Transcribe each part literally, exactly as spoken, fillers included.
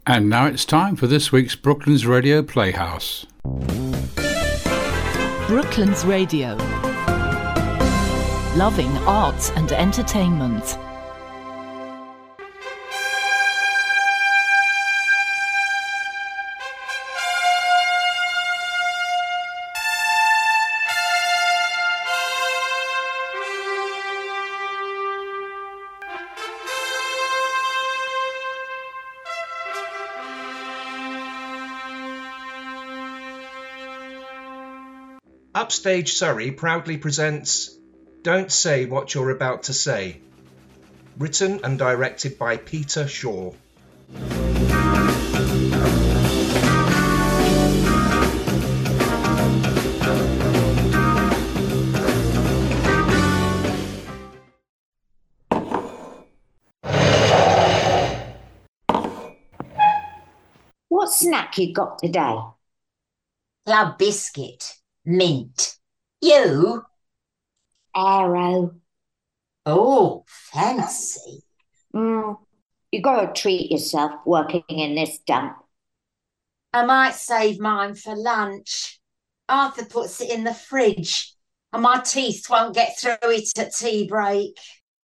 And now it's time for this week's Brooklands Radio Playhouse. Brooklands Radio. Loving arts and entertainment. Upstage Surrey proudly presents Don't Say What You're About to Say, written and directed by Peter Shaw. What snack you got today? Club biscuit. Mint. You? Aero. Oh, fancy. Mm, you got to treat yourself working in this dump. I might save mine for lunch. Arthur puts it in the fridge and my teeth won't get through it at tea break.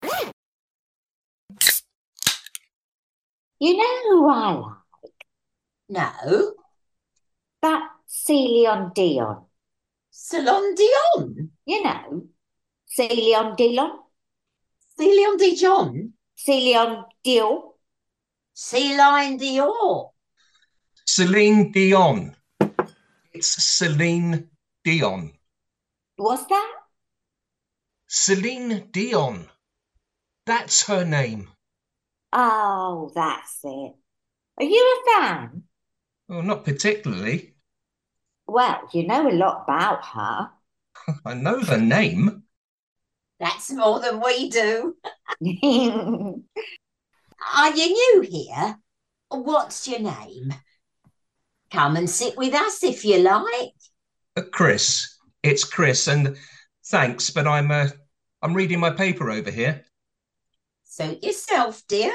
You know who I like? No. That Celine Dion. Celine Dion? You know, Celine Dion. Celine Dion? Celine Dion. Celine Dion. Celine Dion. It's Celine Dion. What's that? Celine Dion. That's her name. Oh, that's it. Are you a fan? Well, not particularly. Well, you know a lot about her. I know the name. That's more than we do. Are you new here? What's your name? Come and sit with us if you like. Uh, Chris. It's Chris, and thanks, but I'm uh, I'm reading my paper over here. Suit yourself, dear.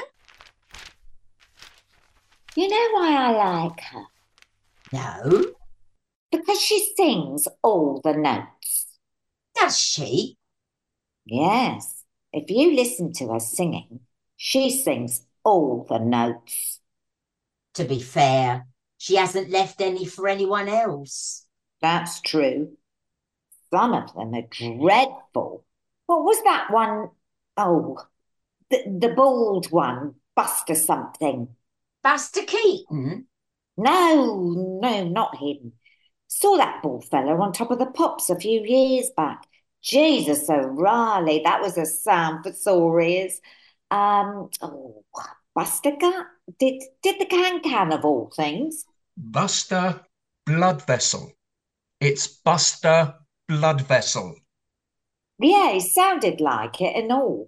You know why I like her? No. Because she sings all the notes. Does she? Yes. If you listen to her singing, she sings all the notes. To be fair, she hasn't left any for anyone else. That's true. Some of them are dreadful. What was that one? Oh, the, the bald one, Buster something. Buster Keaton? No, no, not him. Saw that bald fella on top of the Pops a few years back. Jesus O'Reilly, that was a sound for sore ears. Um, oh, Buster Gut? Did, did the can-can of all things? Buster Blood Vessel. It's Buster Blood Vessel. Yeah, it sounded like it and all.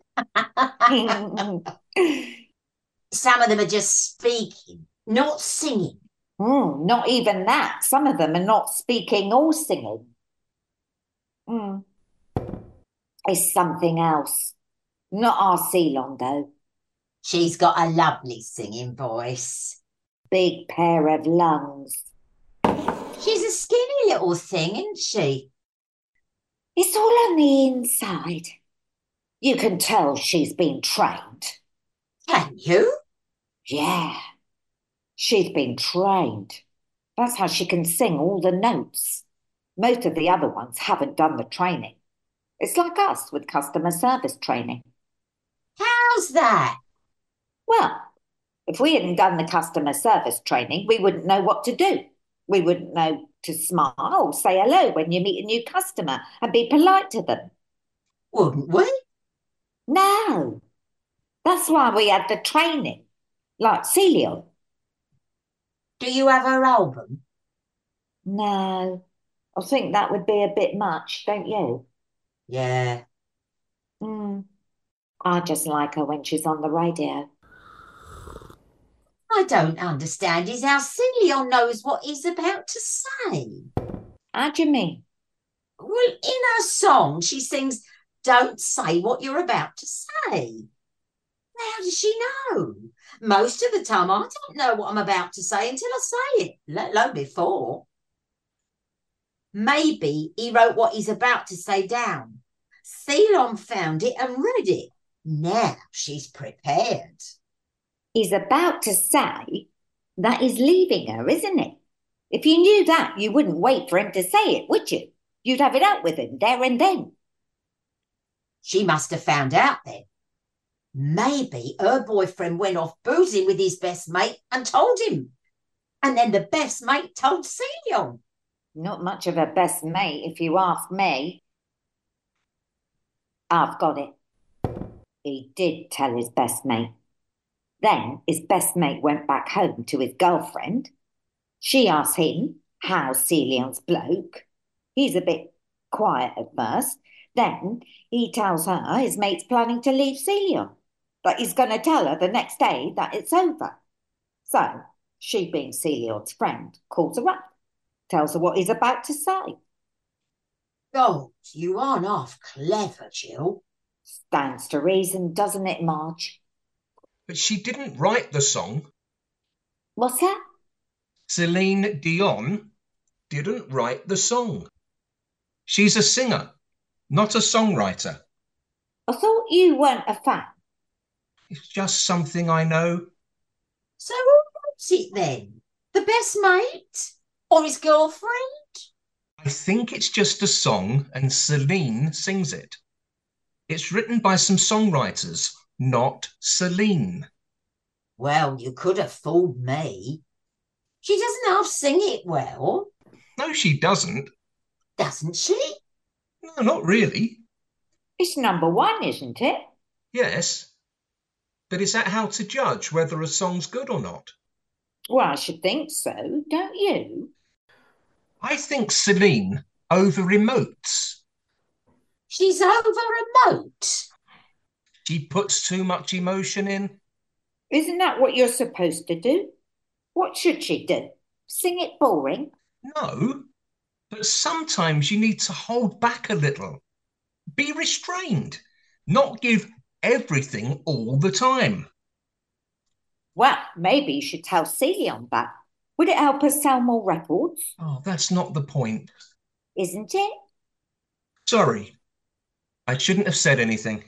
Some of them are just speaking, not singing. Mm, not even that. Some of them are not speaking or singing. Mm. It's something else. Not our Ceylon, though. She's got a lovely singing voice. Big pair of lungs. She's a skinny little thing, isn't she? It's all on the inside. You can tell she's been trained. Can you? Yeah. She's been trained. That's how she can sing all the notes. Most of the other ones haven't done the training. It's like us with customer service training. How's that? Well, if we hadn't done the customer service training, we wouldn't know what to do. We wouldn't know to smile, say hello when you meet a new customer and be polite to them. Wouldn't we? No. That's why we had the training, like Celia. Do you have her album? No. I think that would be a bit much, don't you? Yeah. Mm. I just like her when she's on the radio. I don't understand is how Celia knows what he's about to say. How do you mean? Well, in her song, she sings, "Don't say what you're about to say." How does she know? Most of the time, I don't know what I'm about to say until I say it, let alone before. Maybe he wrote what he's about to say down. Ceylon found it and read it. Now she's prepared. He's about to say that he's leaving her, isn't it? If you knew that, you wouldn't wait for him to say it, would you? You'd have it out with him there and then. She must have found out then. Maybe her boyfriend went off boozing with his best mate and told him. And then the best mate told Ceylon. Not much of a best mate, if you ask me. I've got it. He did tell his best mate. Then his best mate went back home to his girlfriend. She asked him how's Celion's bloke. He's a bit quiet at first. Then he tells her his mate's planning to leave Celion, but he's going to tell her the next day that it's over. So she, being Celion's friend, calls her up, tells her what he's about to say. God, you aren't half clever, Jill. Stands to reason, doesn't it, Marge? But she didn't write the song. What's that? Celine Dion didn't write the song. She's a singer, not a songwriter. I thought you weren't a fan. It's just something I know. So who wrote it then? The best mate? Or his girlfriend? I think it's just a song and Celine sings it. It's written by some songwriters, not Celine. Well, you could have fooled me. She doesn't half sing it well. No, she doesn't. Doesn't she? No, not really. It's number one, isn't it? Yes. But is that how to judge whether a song's good or not? Well, I should think so, don't you? I think Celine over-emotes. She's over-remote. She puts too much emotion in. Isn't that what you're supposed to do? What should she do? Sing it boring? No, but sometimes you need to hold back a little. Be restrained, not give everything all the time. Well, maybe you should tell Celion that. Would it help us sell more records? Oh, that's not the point. Isn't it? Sorry, I shouldn't have said anything.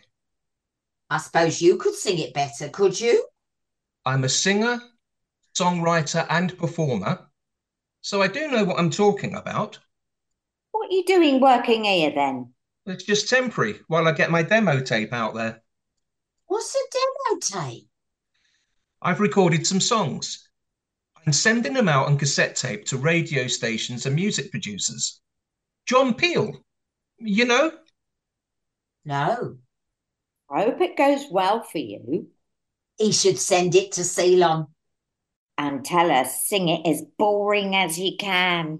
I suppose you could sing it better, could you? I'm a singer, songwriter and performer, so I do know what I'm talking about. What are you doing working here then? It's just temporary while I get my demo tape out there. What's a demo tape? I've recorded some songs. I'm sending them out on cassette tape to radio stations and music producers. John Peel, you know? No. I hope it goes well for you. He should send it to Ceylon. And tell her sing it as boring as you can.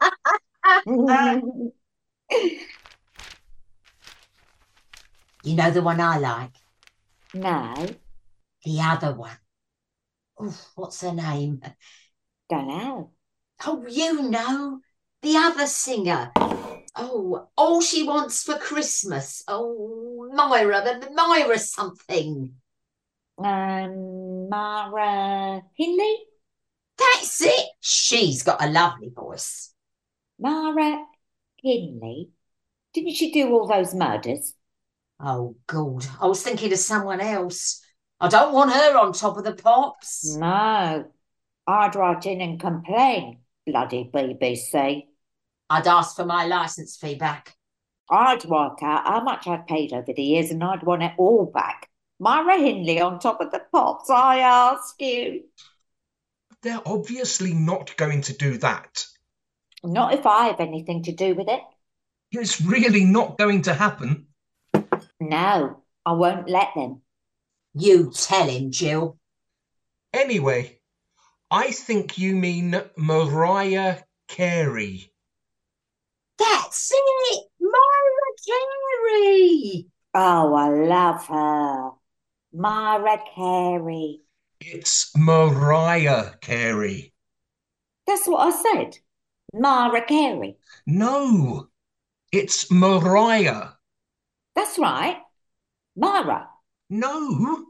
You know the one I like? No, The other one. Oof, what's her name? don't know. Oh, you know. The other singer. Oh, all she wants for Christmas. Oh, Myra, the, the Myra something. Um, Mara Hindley? That's it. She's got a lovely voice. Mara Hindley? Didn't she do all those murders? Oh, God. I was thinking of someone else. I don't want her on Top of the Pops. No, I'd write in and complain, bloody B B C. I'd ask for my licence fee back. I'd work out how much I've paid over the years and I'd want it all back. Myra Hindley on Top of the Pops, I ask you. They're obviously not going to do that. Not if I have anything to do with it. It's really not going to happen. No, I won't let them. You tell him, Jill. Anyway, I think you mean Mariah Carey. That's it! Myra Carey! Oh, I love her. Myra Carey. It's Mariah Carey. That's what I said. Myra Carey. No, it's Mariah. That's right. Myra. No,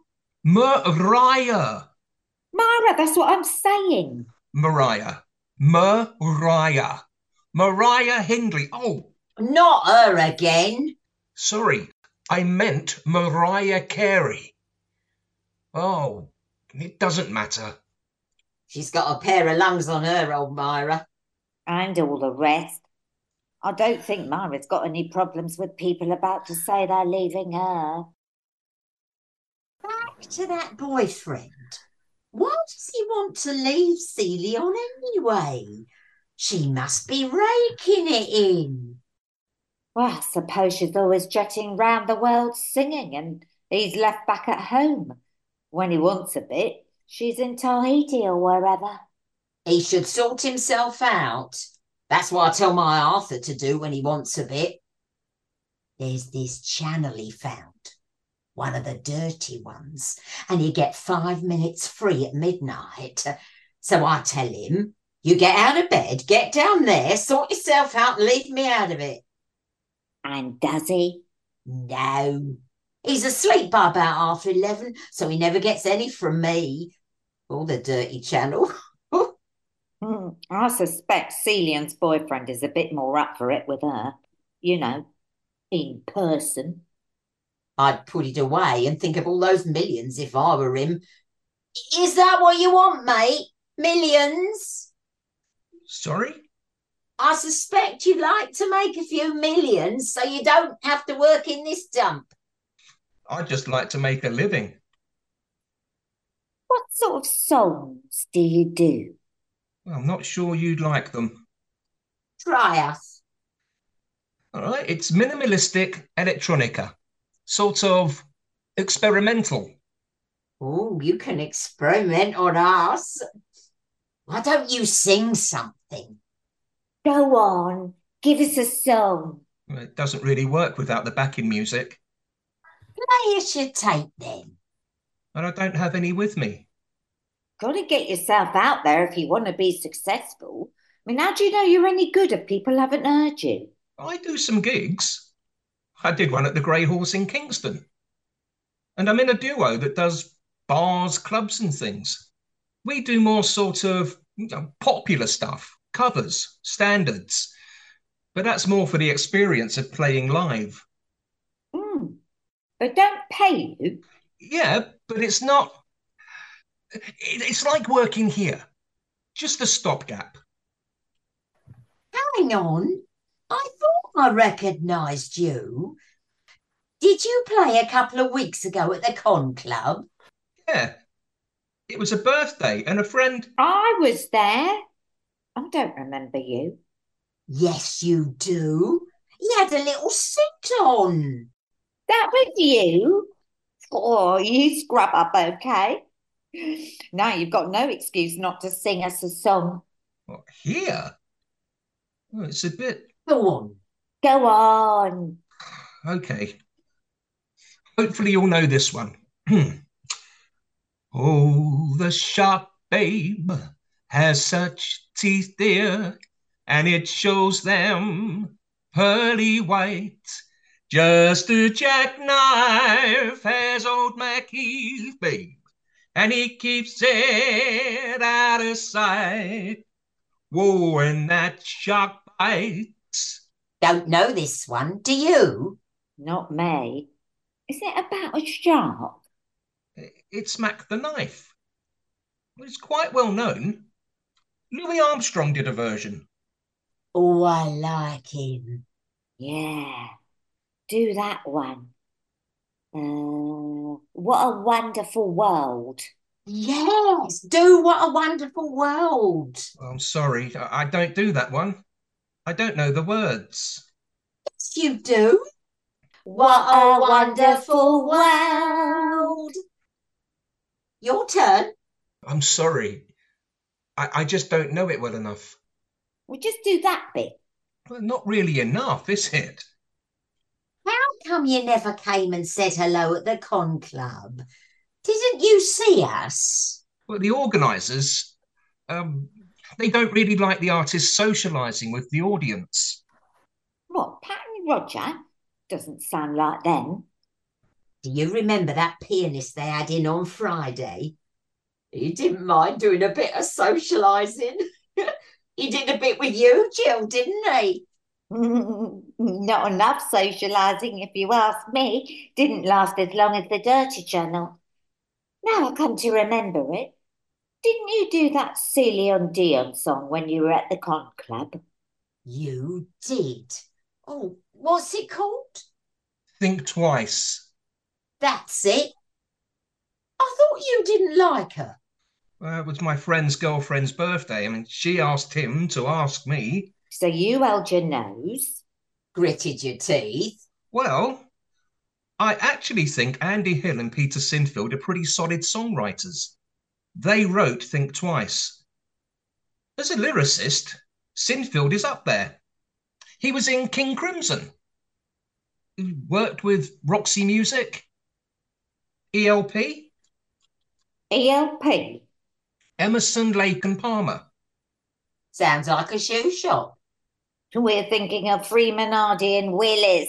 Mariah. Myra, that's what I'm saying. Mariah. Mariah. Mariah Hindley. Oh, Not her again. sorry. I meant Mariah Carey. Oh, it doesn't matter. She's got a pair of lungs on her, old Myra. And all the rest. I don't think Myra's got any problems with people about to say they're leaving her. Back to that boyfriend. Why does he want to leave Celia on anyway? She must be raking it in. Well, I suppose she's always jetting round the world singing and he's left back at home. When he wants a bit, she's in Tahiti or wherever. He should sort himself out. That's what I tell my Arthur to do when he wants a bit. There's this channel he found, one of the dirty ones, and you get five minutes free at midnight. So I tell him, you get out of bed, get down there, sort yourself out and leave me out of it. And does he? No. He's asleep by about half eleven, so he never gets any from me. Or the dirty channel. Hmm, I suspect Celian's boyfriend is a bit more up for it with her. You know, in person. I'd put it away and think of all those millions if I were him. Is that what you want, mate? Millions? Sorry? I suspect you'd like to make a few millions so you don't have to work in this dump. I'd just like to make a living. What sort of songs do you do? Well, I'm not sure you'd like them. Try us. All right, it's minimalistic electronica. Sort of experimental. Oh, you can experiment on us. Why don't you sing something? Go on, give us a song. Well, it doesn't really work without the backing music. Play us your tape then. And I don't have any with me. Got to get yourself out there if you want to be successful. I mean, how do you know you're any good if people haven't heard you? I do some gigs. I did one at the Grey Horse in Kingston. And I'm in a duo that does bars, clubs and things. We do more sort of you know, popular stuff, covers, standards. But that's more for the experience of playing live. Mm. They don't pay you? Yeah, but it's not... It's like working here. Just a stopgap. Hang on. I thought I recognised you. Did you play a couple of weeks ago at the Con Club? Yeah. It was a birthday and a friend... I was there. I don't remember you. Yes, you do. You had a little suit on. That was you? Oh, you scrub up okay. Now you've got no excuse not to sing us a song. What, here? Well, it's a bit... Go on. Go on. Okay. Hopefully you'll know this one. Oh, the shark babe has such teeth, dear, and it shows them pearly white. Just a jackknife has old Mackie's babe, and he keeps it out of sight. Whoa, and that shark bites. Don't know this one, do you? Not me. Is it about a shark? It's Mac the Knife. It's quite well known. Louis Armstrong did a version. Oh, I like him. Yeah, do that one. Uh, what a wonderful world. Yes, do What a Wonderful World. I'm sorry, I I don't do that one. I don't know the words. Yes, you do. What a wonderful world. Your turn. I'm sorry. I, I just don't know it well enough. Well, just do that bit. Well, not really enough, is it? How come you never came and said hello at the Con Club? Didn't you see us? Well, the organisers, um, they don't really like the artists socialising with the audience. What, Pat and Roger? Doesn't sound like them. Do you remember that pianist they had in on Friday? He didn't mind doing a bit of socialising. He did a bit with you, Jill, didn't he? Not enough socialising, if you ask me. Didn't last as long as the Dirty Channel. Now I come to remember it. Didn't you do that Celine Dion song when you were at the Con Club? You did. Oh, what's it called? Think Twice. That's it. I thought you didn't like her. Well, it was my friend's girlfriend's birthday. I mean, she asked him to ask me. So you held your nose? Gritted your teeth? Well, I actually think Andy Hill and Peter Sinfield are pretty solid songwriters. They wrote Think Twice. As a lyricist, Sinfield is up there. He was in King Crimson. He worked with Roxy Music. E L P. E L P? Emerson, Lake and Palmer. Sounds like a shoe shop. We're thinking of Freeman, Hardy and Willis.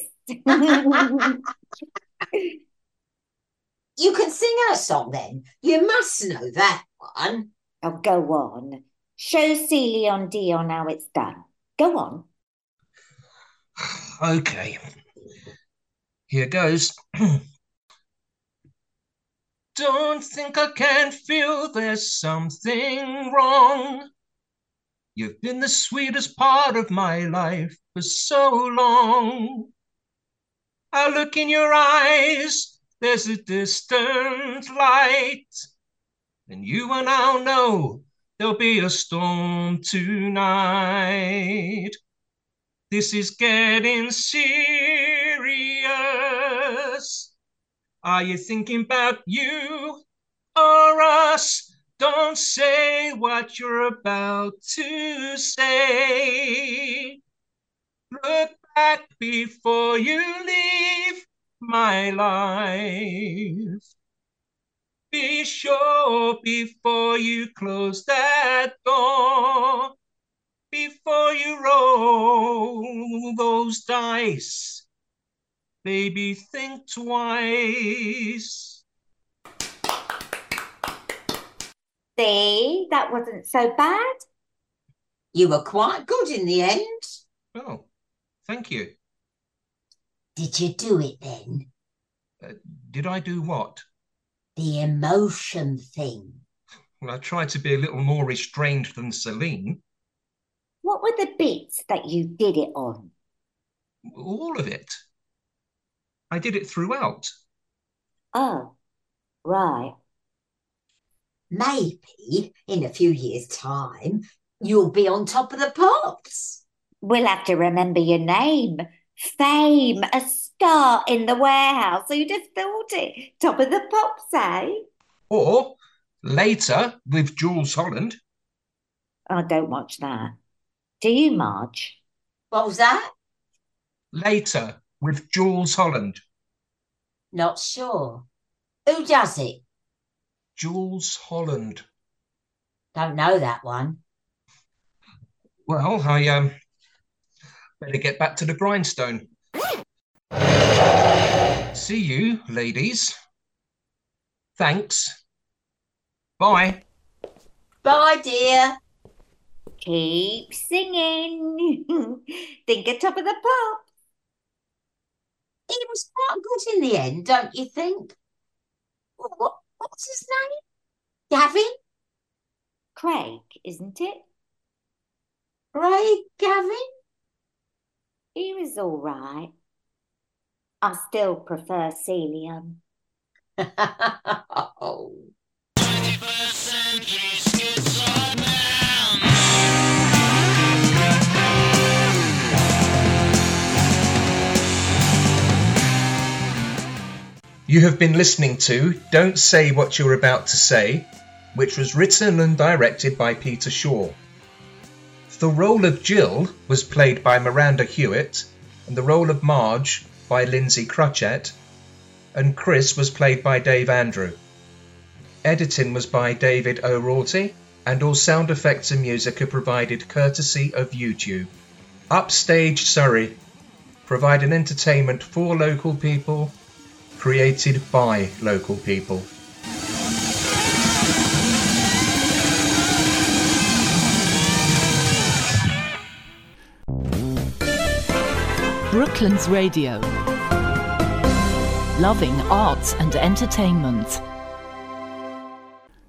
You can sing her song then. You must know that one. Oh, go on. Show Celine Dion how it's done. Go on. Okay. Here goes. Don't think I can't feel there's something wrong. You've been the sweetest part of my life for so long. I look in your eyes, there's a distant light. And you and I'll know there'll be a storm tonight. This is getting serious. Are you thinking about you or us? Don't say what you're about to say. Look back before you leave my life. Be sure before you close that door. Before you roll those dice. Baby, think twice. See, that wasn't so bad. You were quite good in the end. Oh, thank you. Did you do it then? Uh, did I do what? The emotion thing. Well, I tried to be a little more restrained than Celine. What were the bits that you did it on? All of it. I did it throughout. Oh, right. Maybe in a few years' time, you'll be on Top of the Pops. We'll have to remember your name. Fame, a star in the warehouse. So you just thought it. Top of the Pops, eh? Or later with Jules Holland. I don't watch that. Do you, Marge? What was that? Later with Jules Holland. Not sure. Who does it? Jules Holland. Don't know that one. Well, I um better get back to the grindstone. See you, ladies. Thanks. Bye. Bye, dear. Keep singing. Think of Top of the Pops. He was quite good in the end, don't you think? What, what, what's his name? Gavin? Craig, isn't it? Craig Gavin? He was all right. I still prefer Celine. Oh. twenty-first century schizoid man. You have been listening to Don't Say What You're About to Say, which was written and directed by Peter Shaw. The role of Jill was played by Miranda Hewitt, and the role of Marge by Lindsay Crutchett, and Chris was played by Dave Andrew. Editing was by David O'Rourke, and all sound effects and music are provided courtesy of YouTube. Upstage Surrey, providing entertainment for local people created by local people. Brooklands Radio. Loving arts and entertainment.